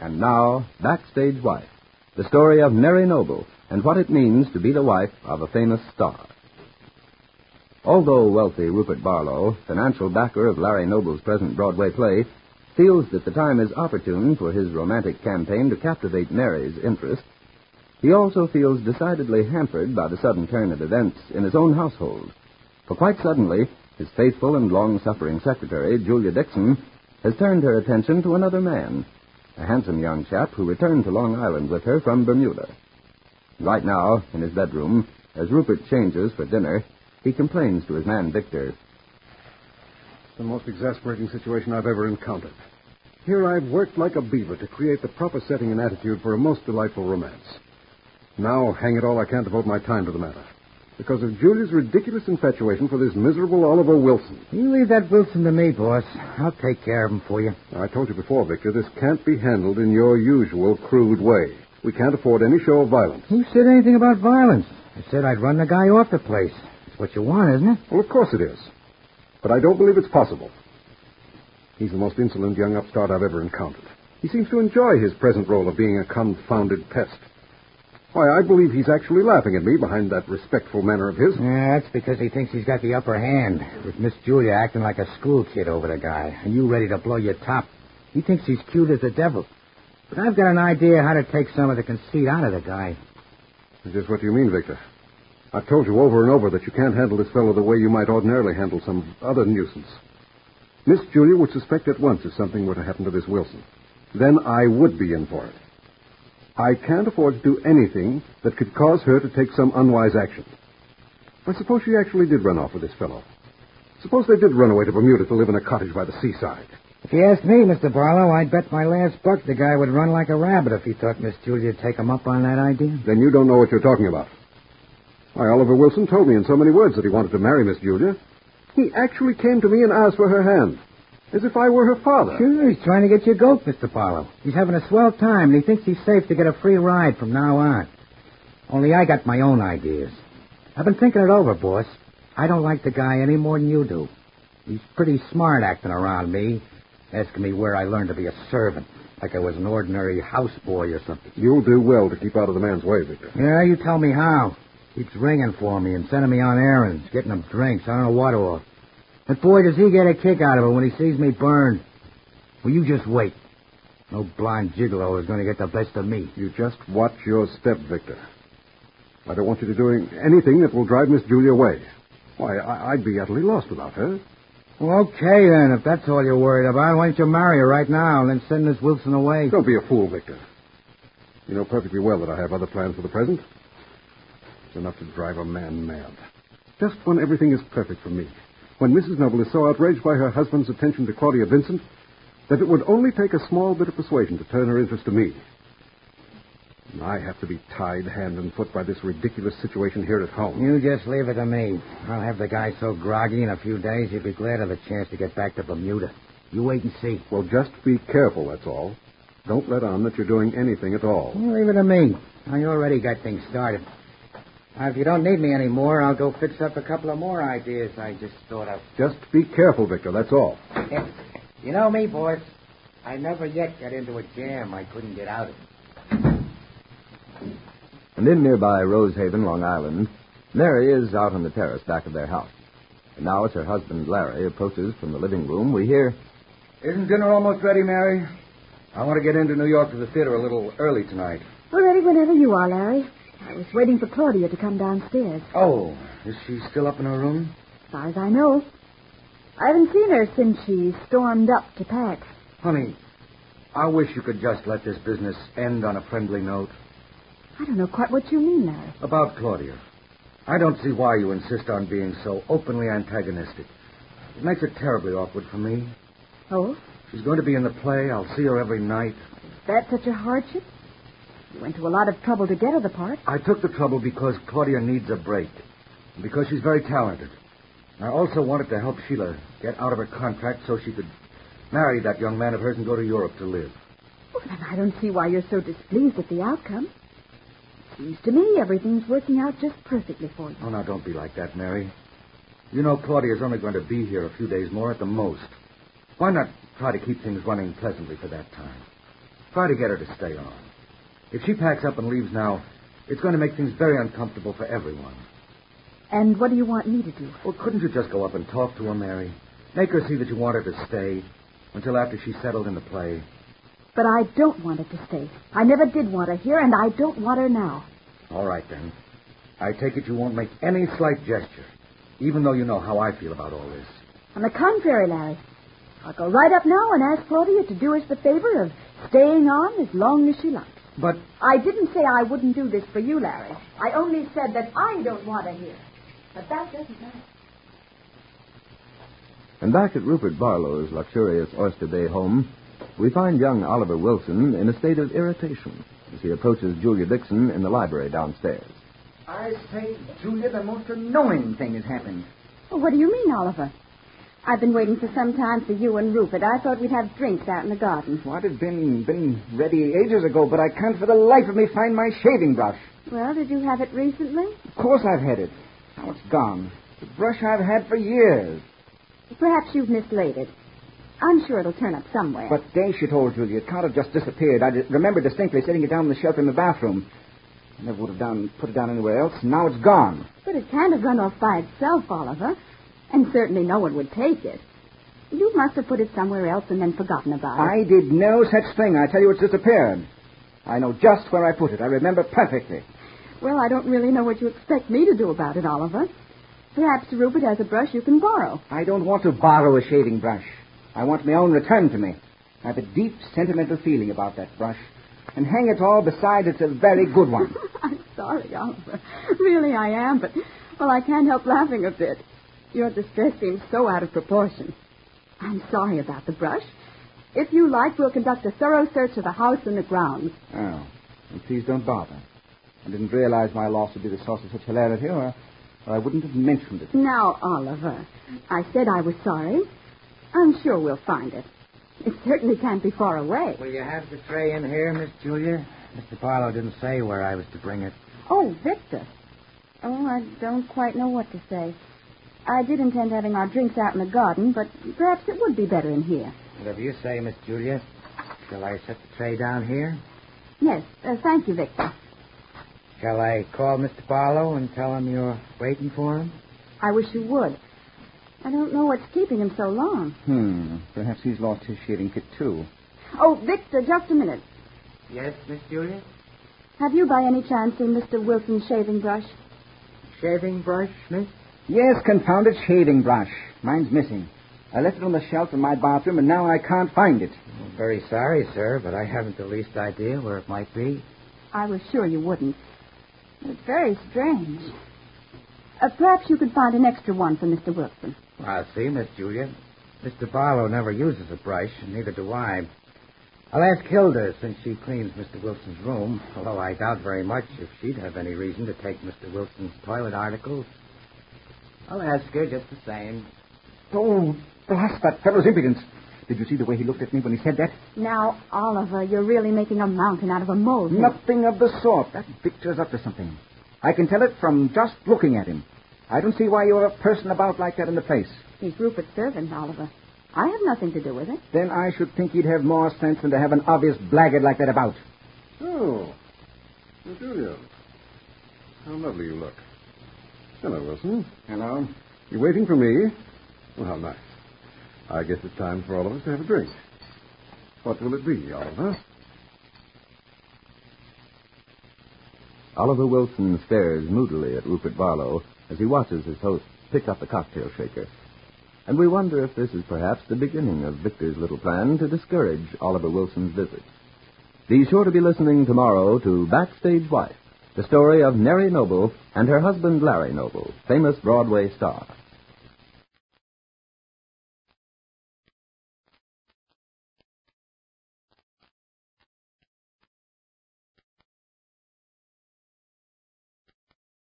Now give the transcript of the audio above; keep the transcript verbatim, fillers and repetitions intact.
And now, Backstage Wife, the story of Mary Noble and what it means to be the wife of a famous star. Although wealthy Rupert Barlow, financial backer of Larry Noble's present Broadway play, feels that the time is opportune for his romantic campaign to captivate Mary's interest, he also feels decidedly hampered by the sudden turn of events in his own household. For quite suddenly, his faithful and long-suffering secretary, Julia Dixon, has turned her attention to another man, a handsome young chap who returned to Long Island with her from Bermuda. Right now, in his bedroom, as Rupert changes for dinner, he complains to his man, Victor. It's the most exasperating situation I've ever encountered. Here I've worked like a beaver to create the proper setting and attitude for a most delightful romance. Now, hang it all, I can't devote my time to the matter. Because of Julia's ridiculous infatuation for this miserable Oliver Wilson. You leave that Wilson to me, boss. I'll take care of him for you. I told you before, Victor, this can't be handled in your usual crude way. We can't afford any show of violence. Who said anything about violence? I said I'd run the guy off the place. That's what you want, isn't it? Well, of course it is. But I don't believe it's possible. He's the most insolent young upstart I've ever encountered. He seems to enjoy his present role of being a confounded pest. Why, I believe he's actually laughing at me behind that respectful manner of his. Yeah, that's because he thinks he's got the upper hand, with Miss Julia acting like a school kid over the guy, and you ready to blow your top. He thinks he's cute as the devil. But I've got an idea how to take some of the conceit out of the guy. Just what do you mean, Victor? I've told you over and over that you can't handle this fellow the way you might ordinarily handle some other nuisance. Miss Julia would suspect at once if something were to happen to this Wilson. Then I would be in for it. I can't afford to do anything that could cause her to take some unwise action. I suppose she actually did run off with this fellow. Suppose they did run away to Bermuda to live in a cottage by the seaside. If you ask me, Mister Barlow, I'd bet my last buck the guy would run like a rabbit if he thought Miss Julia'd take him up on that idea. Then you don't know what you're talking about. Why, Oliver Wilson told me in so many words that he wanted to marry Miss Julia. He actually came to me and asked for her hand, as if I were her father. Sure, he's trying to get you goat, Mister Barlow. He's having a swell time, and he thinks he's safe to get a free ride from now on. Only I got my own ideas. I've been thinking it over, boss. I don't like the guy any more than you do. He's pretty smart acting around me, asking me where I learned to be a servant, like I was an ordinary houseboy or something. You'll do well to keep out of the man's way, Victor. Yeah, you tell me how. Keeps ringing for me and sending me on errands, getting him drinks, I don't know what all. And boy, does he get a kick out of it when he sees me burned. Well, you just wait. No blonde gigolo is going to get the best of me. You just watch your step, Victor. I don't want you to do anything that will drive Miss Julia away. Why, I- I'd be utterly lost without her. Well, okay, then, if that's all you're worried about, why don't you marry her right now and then send Miss Wilson away? Don't be a fool, Victor. You know perfectly well that I have other plans for the present. It's enough to drive a man mad. Just when everything is perfect for me. When Missus Noble is so outraged by her husband's attention to Claudia Vincent that it would only take a small bit of persuasion to turn her interest to me. And I have to be tied hand and foot by this ridiculous situation here at home. You just leave it to me. I'll have the guy so groggy in a few days he'll be glad of the chance to get back to Bermuda. You wait and see. Well, just be careful, that's all. Don't let on that you're doing anything at all. Well, leave it to me. I already got things started. Now, if you don't need me anymore, I'll go fix up a couple of more ideas I just thought of. Just be careful, Victor, that's all. You know me, boss. I never yet got into a jam I couldn't get out of. And in nearby Rosehaven, Long Island, Mary is out on the terrace back of their house. And now as her husband, Larry, approaches from the living room, we hear... Isn't dinner almost ready, Mary? I want to get into New York to the theater a little early tonight. We're ready whenever you are, Larry. I was waiting for Claudia to come downstairs. Oh, is she still up in her room? As far as I know. I haven't seen her since she stormed up to pack. Honey, I wish you could just let this business end on a friendly note. I don't know quite what you mean, Larry. About Claudia. I don't see why you insist on being so openly antagonistic. It makes it terribly awkward for me. Oh? She's going to be in the play. I'll see her every night. Is that such a hardship? You went to a lot of trouble to get her the part. I took the trouble because Claudia needs a break. And because she's very talented. I also wanted to help Sheila get out of her contract so she could marry that young man of hers and go to Europe to live. Well, then I don't see why you're so displeased at the outcome. It seems to me everything's working out just perfectly for you. Oh, now, don't be like that, Mary. You know Claudia's only going to be here a few days more at the most. Why not try to keep things running pleasantly for that time? Try to get her to stay on. If she packs up and leaves now, it's going to make things very uncomfortable for everyone. And what do you want me to do? Well, couldn't you just go up and talk to her, Mary? Make her see that you want her to stay until after she's settled in the play. But I don't want her to stay. I never did want her here, and I don't want her now. All right, then. I take it you won't make any slight gesture, even though you know how I feel about all this. On the contrary, Larry, I'll go right up now and ask Claudia to do us the favor of staying on as long as she likes. But I didn't say I wouldn't do this for you, Larry. I only said that I don't want her here. But that doesn't matter. And back at Rupert Barlow's luxurious Oyster Bay home, we find young Oliver Wilson in a state of irritation as he approaches Julia Dixon in the library downstairs. I say, Julia, the most annoying thing has happened. Well, what do you mean, Oliver? I've been waiting for some time for you and Rupert. I thought we'd have drinks out in the garden. Well, it had been, been ready ages ago, but I can't for the life of me find my shaving brush. Well, did you have it recently? Of course I've had it. Now it's gone. The brush I've had for years. Perhaps you've mislaid it. I'm sure it'll turn up somewhere. But day she told Julia, it can't have just disappeared. I d- remember distinctly setting it down on the shelf in the bathroom. I never would have done, put it down anywhere else. Now it's gone. But it can't have run off by itself, Oliver. And certainly no one would take it. You must have put it somewhere else and then forgotten about it. I did no such thing. I tell you, it's disappeared. I know just where I put it. I remember perfectly. Well, I don't really know what you expect me to do about it, Oliver. Perhaps Rupert has a brush you can borrow. I don't want to borrow a shaving brush. I want my own returned to me. I have a deep sentimental feeling about that brush. And hang it all, besides, it's a very good one. I'm sorry, Oliver. Really, I am, but, well, I can't help laughing a bit. Your distress seems so out of proportion. I'm sorry about the brush. If you like, we'll conduct a thorough search of the house and the grounds. Oh, and please don't bother. I didn't realize my loss would be the source of such hilarity, or, or I wouldn't have mentioned it. Now, Oliver, I said I was sorry. I'm sure we'll find it. It certainly can't be far away. Will you have the tray in here, Miss Julia? Mister Barlow didn't say where I was to bring it. Oh, Victor. Oh, I don't quite know what to say. I did intend having our drinks out in the garden, but perhaps it would be better in here. Whatever you say, Miss Julia. Shall I set the tray down here? Yes, uh, thank you, Victor. Shall I call Mister Barlow and tell him you're waiting for him? I wish you would. I don't know what's keeping him so long. Hmm. Perhaps he's lost his shaving kit, too. Oh, Victor, just a minute. Yes, Miss Julia? Have you by any chance seen Mister Wilson's shaving brush? Shaving brush, Miss? Yes, confounded shaving brush. Mine's missing. I left it on the shelf in my bathroom, and now I can't find it. I'm very sorry, sir, but I haven't the least idea where it might be. I was sure you wouldn't. It's very strange. Uh, perhaps you could find an extra one for Mister Wilson. I'll see, Miss Julia. Mister Barlow never uses a brush, and neither do I. I'll ask Hilda, since she cleans Mister Wilson's room, although I doubt very much if she'd have any reason to take Mister Wilson's toilet articles. I'll ask her just the same. Oh, blast that fellow's impudence. Did you see the way he looked at me when he said that? Now, Oliver, you're really making a mountain out of a molehill. Nothing of the sort. That Victor's up to something. I can tell it from just looking at him. I don't see why you're a person about like that in the place. He's Rupert's servant, Oliver. I have nothing to do with it. Then I should think he'd have more sense than to have an obvious blackguard like that about. Oh. Well, Julia. How lovely you look. Hello, Wilson. Hello. You waiting for me? Well, how nice. I guess it's time for all of us to have a drink. What will it be, Oliver? Oliver Wilson stares moodily at Rupert Barlow as he watches his host pick up the cocktail shaker. And we wonder if this is perhaps the beginning of Victor's little plan to discourage Oliver Wilson's visit. Be sure to be listening tomorrow to Backstage Wife, the story of Mary Noble and her husband Larry Noble, famous Broadway star.